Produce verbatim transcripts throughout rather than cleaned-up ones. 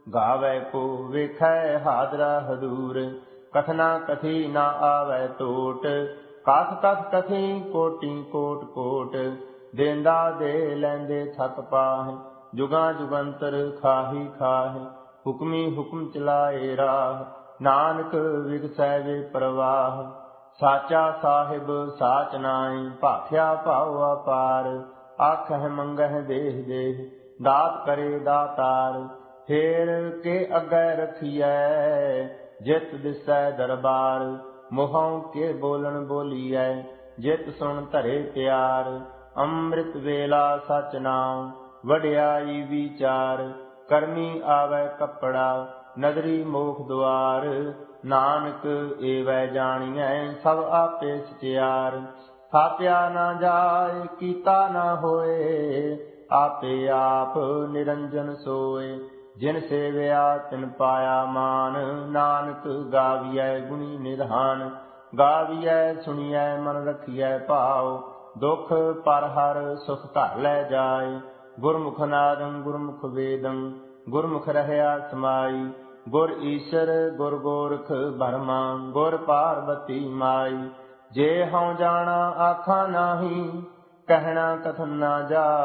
गावै को वेखै हादरा हदूर। कथना कथी ना आवै टोट, कथ कथ कथी कोटि कोट कोट। देंदा दे लैंदे थक पाह, जुगां जुगंतर खाही खाह। हुक्मी हुक्म चलाए राह, नानक विगसै वे प्रवाह। साचा साहिब साच नाई, भाख्या भाव अपार। आखह मंगह देह देह, दात करे दातार। फेर के अगै रखिए, जित दिसै दरबार। मुहों के बोलन बोलिए, जित सुन धरे प्यार। अमृत वेला सच नाम, वड्याई विचार। करमी आवे कपड़ा, नदरी मोख द्वार। नानक एवै जानिए, सब आपे सचियार। थाप्या ना जाय, कीता ना होए। आपे आप निरंजन सोए। जिन सेविया तिन पाया मान, नानक गावियै गुणी निधान। गावियै सुनियै मन रखियै भाव, दुख पर हर सुख घर लै जाय। गुरमुख नादं गुरमुख वेदं, गुरमुख रहया समाई। गुर ईश्वर गुर गोरख बर्मा, गुर पार्वती माई। जे हਉ जाना आखा नाही, कहना कथन ना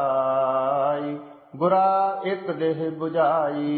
जाय। गुरा एक देह बुझाई,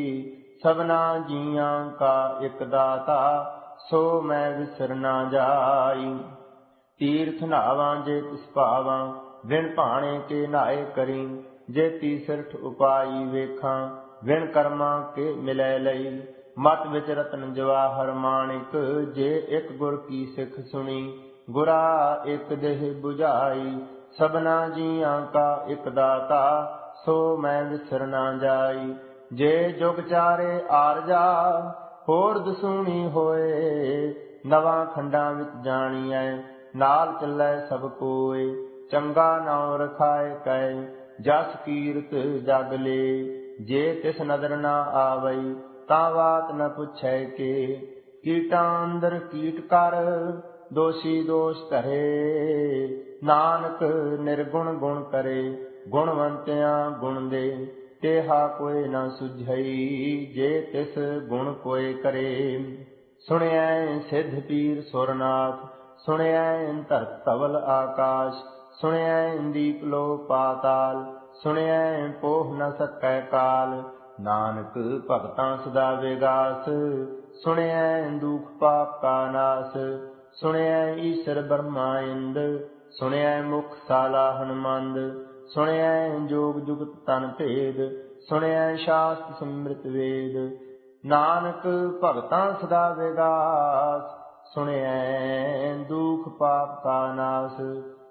सबना जियां का एक दाता। सो मैं विसर ना जाई। तीर्थ नावां जे तिस पावां, बिन भाणे के नाए करी। जे तीसरठ उपाई वेखां, बिन कर्मां के मिलै लई। मत विच रतन जवाहर माणिक, जे एक गुर की सिख सुनी। गुरा एक देह बुझाई, सबना जियां का एक दाता। सो मैं विसर ना जाई। जे जुग चारे आरजा, होर दसूणी होए। नवां खंडां विच जाणीਐ, नाल ਚੱਲੈ सब कोय। चंगा नाउँ रखाए कै, जस कीरत जग ले। जे तिस नदर ना आवई, तां बात न पुछै के। कीटां अंदर कीट कर, दोषी दोष धरे। नानक निर्गुण गुण करे, गुणवंतियां गुण दे। तेहा कोय न सुझई, जे तिस गुण कोय करे। सुनिਐ सिद्ध पीर सुरनाथ, सुनिਐ धरत धवल आकाश। सुनिਐ दीप लो पाताल, सुनिਐ पोह न सकै काल। नानक भगतां सदा विगास, सुनिਐ दुख पाप का नास। सुनिਐ ईश्वर ब्रह्मा इंद, सुनिਐ मुख साला हनुमंद। सुनिਐ जोग जुगत तन भेद, सुनिਐ शास्त्र सिमृत वेद। नानक भगतां सदा विगास, सुनिਐ दुख पाप का नास।